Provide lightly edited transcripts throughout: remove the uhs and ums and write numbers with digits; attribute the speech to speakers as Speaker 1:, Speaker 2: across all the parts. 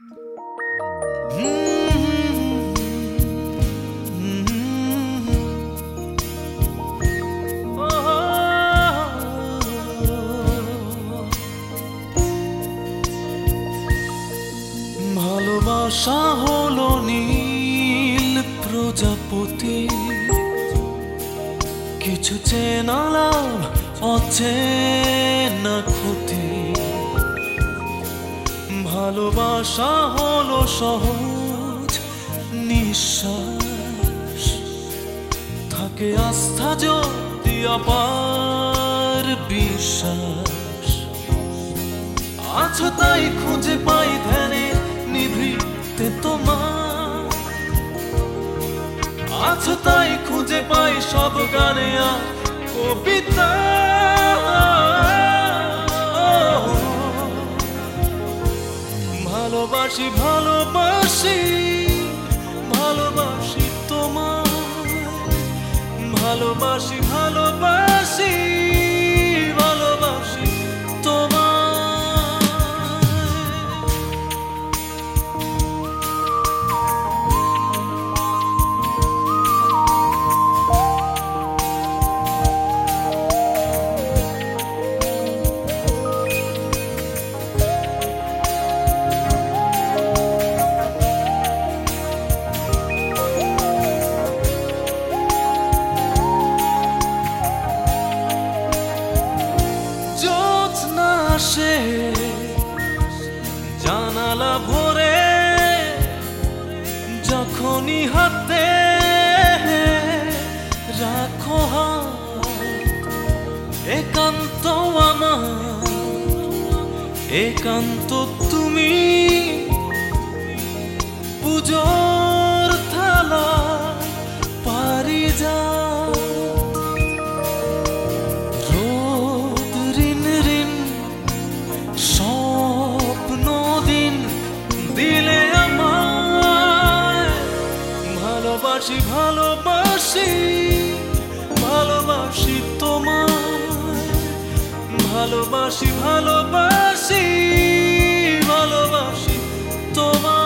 Speaker 1: ভালোবাসা হলো নীল প্রজাপতি, কিছু চেনা লাভ অচেনা ক্ষতি। ভালোবাসা হলো সহজ নিঃশ্বাস, থাকে আস্থা যদি অপার বিশ্বাস। আছো তাই খুঁজে পাই ধ্যানে নিভৃতে তোমার, আছো তাই খুঁজে পাই সব গানে আর কবিতা। ভালোবাসি ভালোবাসি ভালোবাসি তোমায়, ভালোবাসি ভালোবাসি ভালোবাসি তোমায়। সে জানালা ভরে যখনই হাতে রাখো হাত, একান্ত আমার একান্ত তুমি, পুজোর থালা পারি যা দিলে আমায়। ভালোবাসি ভালোবাসি ভালোবাসি তোমায়, ভালোবাসি ভালোবাসি ভালোবাসি তোমায়।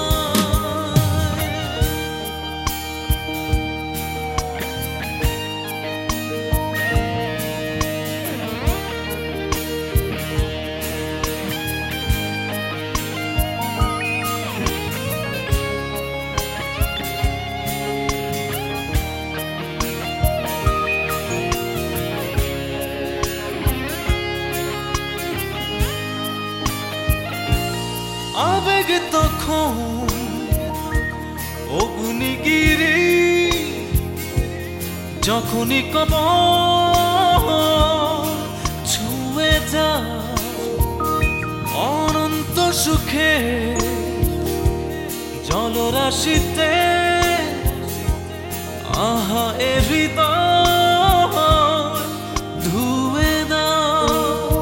Speaker 1: আবেগ তখন অগ্নিগিরি, যখনই কবর ছুঁয়ে যায় অনন্ত সুখে জলরাশিতে। আহা এ হৃদয় ধুয়ে দাও,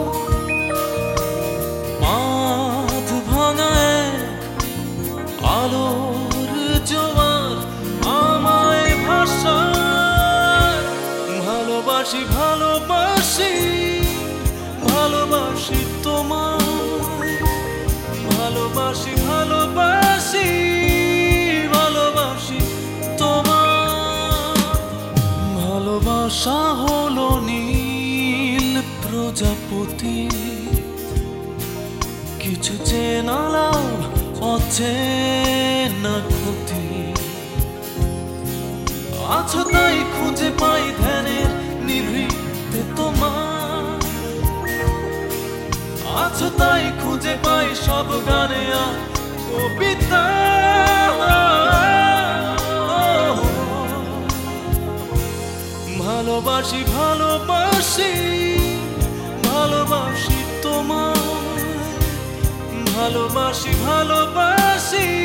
Speaker 1: আলোর জোয়ার আমায় ভাষায়। ভালোবাসি ভালোবাসি ভালোবাসি তোমায়, ভালোবাসি ভালোবাসি ভালোবাসি তোমায়। ভালোবাসা হলো নীল প্রজাপতি, কিছু চেনা লাভ অচেনা ক্ষতি। আছো তাই খুঁজে পাই ধ্যানের নিভৃতে তোমার, আছো তাই খুঁজে পাই সব গানে আর কবিতা। ভালোবাসি ভালোবাসি ভালোবাসি তোমায়, ভালোবাসি ভালোবাসি